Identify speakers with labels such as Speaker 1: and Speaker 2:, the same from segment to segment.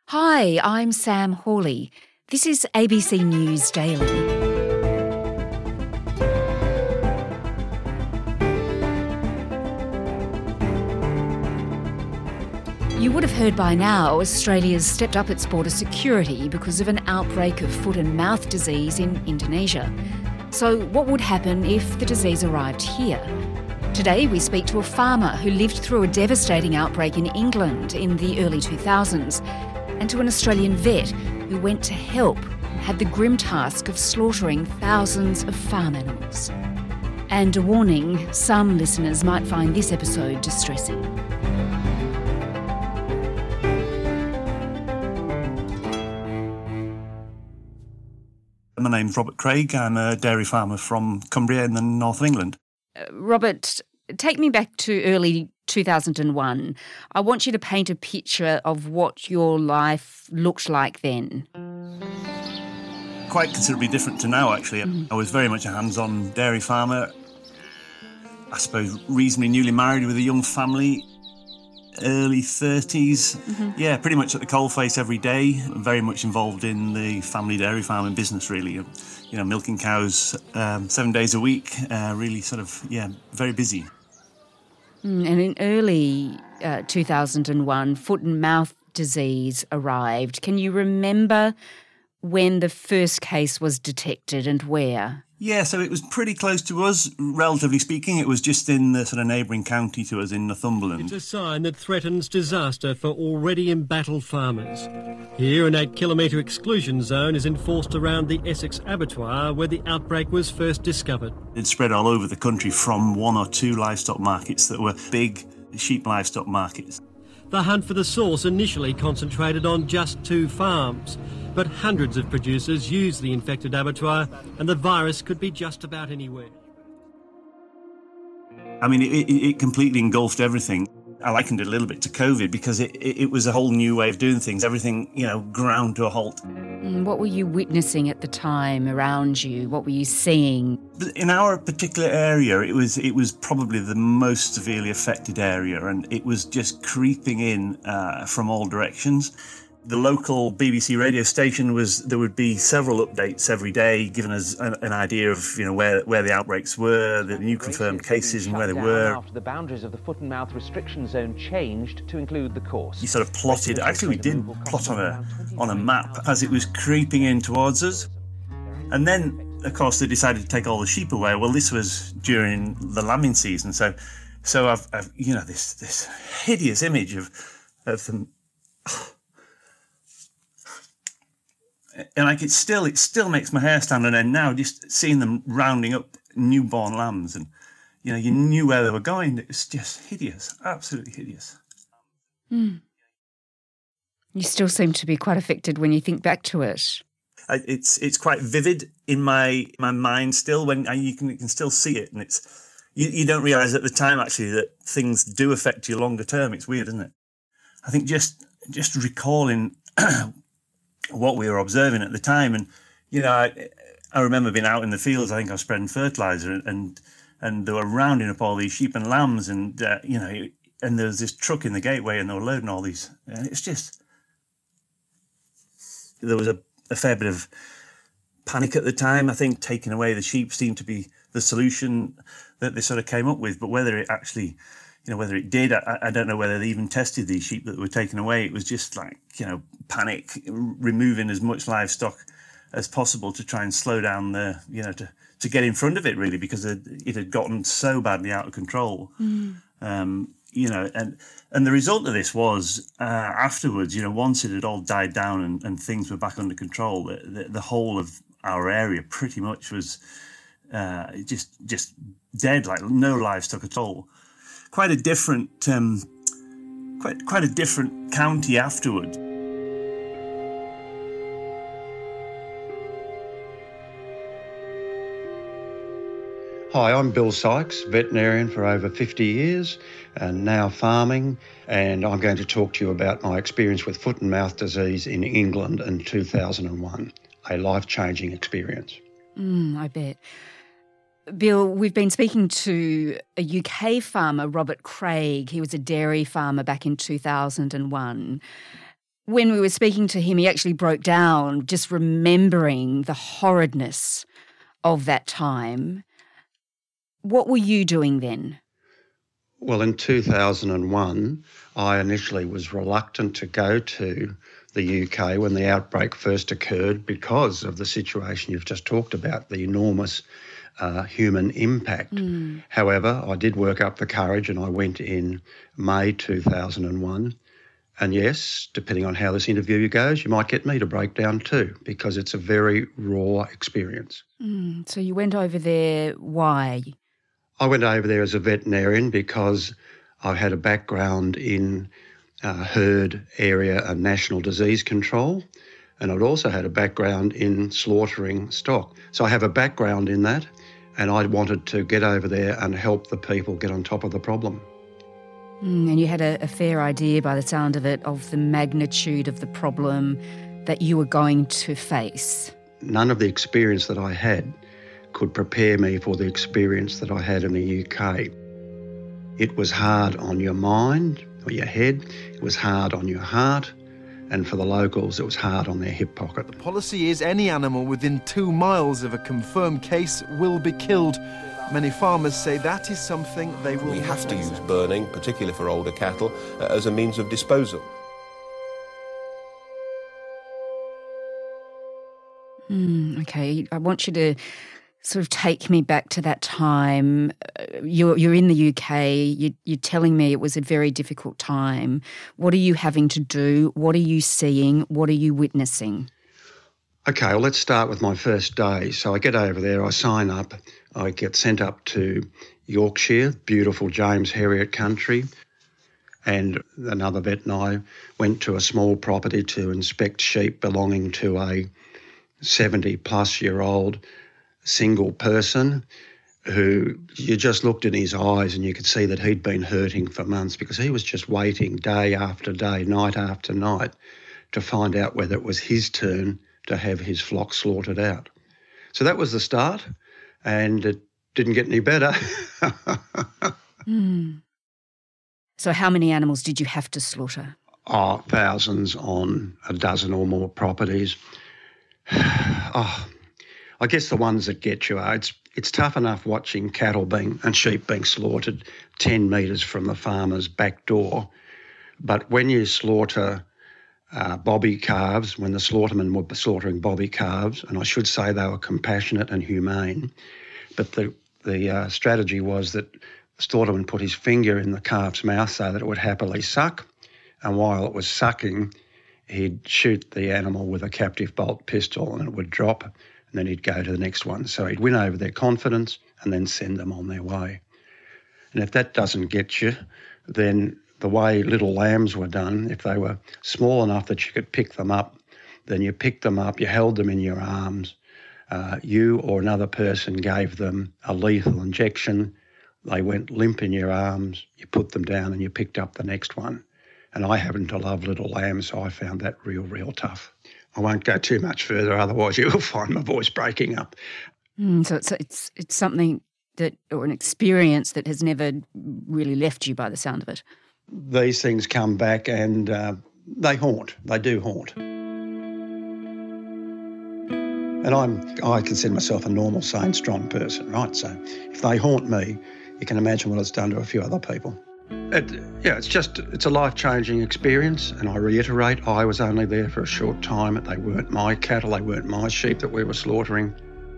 Speaker 1: Hi, I'm Sam Hawley. This is ABC News Daily. You would have heard by now Australia's stepped up its border security because of an outbreak of foot and mouth disease in Indonesia. So what would happen if the disease arrived here? Today we speak to a farmer who lived through a devastating outbreak in England in the early 2000s, and to an Australian vet who went to help and had the grim task of slaughtering thousands of farm animals. And a warning, some listeners might find this episode distressing.
Speaker 2: My name's Robert Craig. I'm a dairy farmer from Cumbria in the north of England.
Speaker 1: Robert, take me back to early 2001. I want you to paint a picture of what your life looked like then.
Speaker 2: Quite considerably different to now, actually. I was very much a hands-on dairy farmer. I suppose reasonably newly married with a young family, early 30s. Yeah, pretty much at the coalface every day. Very much involved in the family dairy farming business, really. You know, milking cows 7 days a week. Really sort of, very busy.
Speaker 1: And in early 2001, foot and mouth disease arrived. Can you remember when the first case was detected and where?
Speaker 2: Yeah, so it was pretty close to us, relatively speaking. It was just in the sort of neighbouring county to us in Northumberland.
Speaker 3: It's a sign that threatens disaster for already embattled farmers. Here, an 8-kilometre exclusion zone is enforced around the Essex abattoir where the outbreak was first discovered.
Speaker 2: It spread all over the country from one or two livestock markets that were big sheep livestock markets.
Speaker 3: The hunt for the source initially concentrated on just 2 farms, but hundreds of producers used the infected abattoir and the virus could be just about anywhere.
Speaker 2: I mean, it completely engulfed everything. I likened it a little bit to COVID because it was a whole new way of doing things. Everything, ground to a halt.
Speaker 1: What were you witnessing at the time around you? What were you seeing?
Speaker 2: In our particular area, it was probably the most severely affected area, and it was just creeping in from all directions. The local BBC radio station there would be several updates every day, giving us an idea of where the outbreaks were, the new confirmed cases and where they were.
Speaker 4: After the boundaries of the foot and mouth restriction zone changed to include the course.
Speaker 2: You sort of plotted. Actually, we did plot on a map as it was creeping in towards us, and then of course they decided to take all the sheep away. Well, this was during the lambing season, so I've this hideous image of them. And like it still makes my hair stand on end now, just seeing them rounding up newborn lambs, and you knew where they were going. It was just hideous, absolutely hideous.
Speaker 1: You still seem to be quite affected when you think back to it.
Speaker 2: It's quite vivid in my mind still when you can still see it, and you don't realise at the time actually that things do affect you longer term. It's weird, isn't it? I think just recalling what we were observing at the time, and I remember being out in the fields. I think I was spreading fertiliser, and they were rounding up all these sheep and lambs, and and there was this truck in the gateway, and they were loading all these. And it's just there was a fair bit of panic at the time. I think taking away the sheep seemed to be the solution that they sort of came up with, but whether it actually whether it did, I don't know whether they even tested these sheep that were taken away. It was just like, panic, removing as much livestock as possible to try and slow down to get in front of it, really, because it had gotten so badly out of control. And the result of this was afterwards, once it had all died down and things were back under control, the whole of our area pretty much was just dead, like no livestock at all. Quite a different county afterward.
Speaker 5: Hi, I'm Bill Sykes, veterinarian for over 50 years and now farming, and I'm going to talk to you about my experience with foot and mouth disease in England in 2001, a life-changing experience.
Speaker 1: I bet. Bill, we've been speaking to a UK farmer, Robert Craig. He was a dairy farmer back in 2001. when we were speaking to him, he actually broke down just remembering the horridness of that time. What were you doing then?
Speaker 5: Well, in 2001, I initially was reluctant to go to the UK when the outbreak first occurred because of the situation you've just talked about, the enormous human impact. However, I did work up the courage and I went in May 2001. And yes, depending on how this interview goes, you might get me to break down too, because it's a very raw experience.
Speaker 1: So you went over there, why?
Speaker 5: I went over there as a veterinarian because I had a background in herd area and national disease control, and I'd also had a background in slaughtering stock. So I have a background in that, and I wanted to get over there and help the people get on top of the problem.
Speaker 1: And you had a fair idea, by the sound of it, of the magnitude of the problem that you were going to face.
Speaker 5: None of the experience that I had could prepare me for the experience that I had in the UK. It was hard on your mind or your head, it was hard on your heart, and for the locals it was hard on their hip pocket.
Speaker 6: The policy is any animal within 2 miles of a confirmed case will be killed. Many farmers say that is something they will...
Speaker 7: We have to use burning, particularly for older cattle, as a means of disposal.
Speaker 1: Okay, I want you to sort of take me back to that time. You're in the UK, you're telling me it was a very difficult time. What are you having to do? What are you seeing? What are you witnessing?
Speaker 5: Okay, well, let's start with my first day. So I get over there, I sign up, I get sent up to Yorkshire, beautiful James Herriot country, and another vet and I went to a small property to inspect sheep belonging to a 70-plus-year-old single person who you just looked in his eyes and you could see that he'd been hurting for months because he was just waiting day after day, night after night, to find out whether it was his turn to have his flock slaughtered out. So that was the start, and it didn't get any better.
Speaker 1: So how many animals did you have to slaughter?
Speaker 5: Oh, thousands on a dozen or more properties. I guess the ones that get you are, it's tough enough watching cattle and sheep being slaughtered 10 metres from the farmer's back door, but when you slaughter bobby calves, when the slaughtermen were slaughtering bobby calves, and I should say they were compassionate and humane, but the strategy was that the slaughterman put his finger in the calf's mouth so that it would happily suck, and while it was sucking, he'd shoot the animal with a captive bolt pistol and it would drop, and then he'd go to the next one. So he'd win over their confidence and then send them on their way. And if that doesn't get you, then the way little lambs were done, if they were small enough that you could pick them up, then you picked them up, you held them in your arms, you or another person gave them a lethal injection, they went limp in your arms, you put them down and you picked up the next one. And I happen to love little lambs, so I found that real tough. I won't go too much further, otherwise you'll find my voice breaking up.
Speaker 1: So it's something that, or an experience that has never really left you by the sound of it.
Speaker 5: These things come back and they haunt. They do haunt. And I consider myself a normal, sane, strong person, right? So if they haunt me, you can imagine what it's done to a few other people. It's a life-changing experience, and I reiterate, I was only there for a short time. They weren't my cattle, they weren't my sheep that we were slaughtering.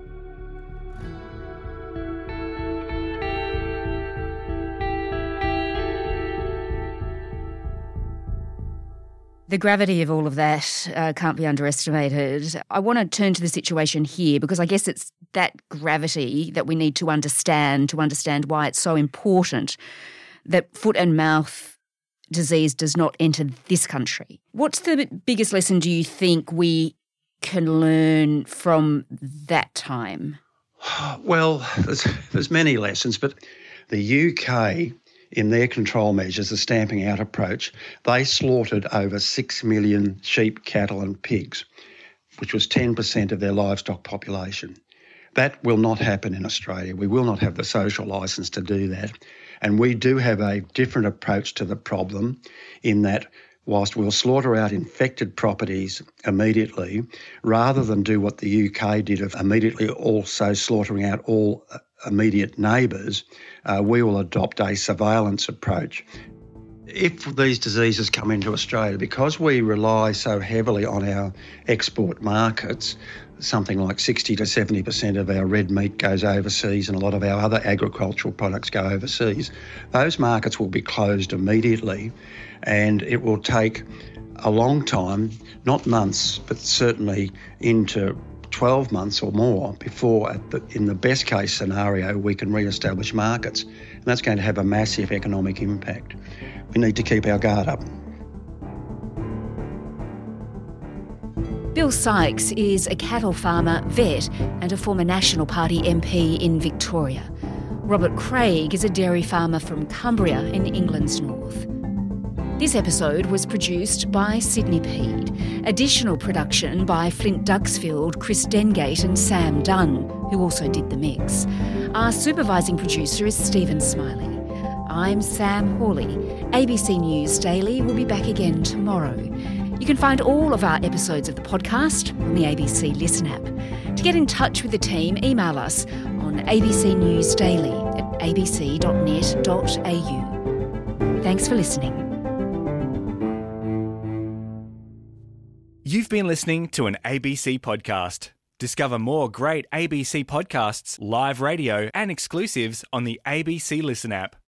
Speaker 1: The gravity of all of that can't be underestimated. I want to turn to the situation here because I guess it's that gravity that we need to understand why it's so important that foot and mouth disease does not enter this country. What's the biggest lesson do you think we can learn from that time?
Speaker 5: Well, there's many lessons, but the UK, in their control measures, the stamping out approach, they slaughtered over 6 million sheep, cattle and pigs, which was 10% of their livestock population. That will not happen in Australia. We will not have the social licence to do that. And we do have a different approach to the problem in that whilst we'll slaughter out infected properties immediately, rather than do what the UK did of immediately also slaughtering out all immediate neighbours, we will adopt a surveillance approach. If these diseases come into Australia, because we rely so heavily on our export markets, something like 60 to 70% of our red meat goes overseas and a lot of our other agricultural products go overseas, those markets will be closed immediately, and it will take a long time, not months, but certainly into 12 months or more before, in the best case scenario, we can re-establish markets. And that's going to have a massive economic impact. We need to keep our guard up.
Speaker 1: Bill Sykes is a cattle farmer, vet, and a former National Party MP in Victoria. Robert Craig is a dairy farmer from Cumbria in England's north. This episode was produced by Sydney Peed. Additional production by Flint Duxfield, Chris Dengate and Sam Dunn, who also did the mix. Our supervising producer is Stephen Smiley. I'm Sam Hawley. ABC News Daily will be back again tomorrow. You can find all of our episodes of the podcast on the ABC Listen app. To get in touch with the team, email us on abcnewsdaily@abc.net.au. Thanks for listening.
Speaker 8: You've been listening to an ABC podcast. Discover more great ABC podcasts, live radio, and exclusives on the ABC Listen app.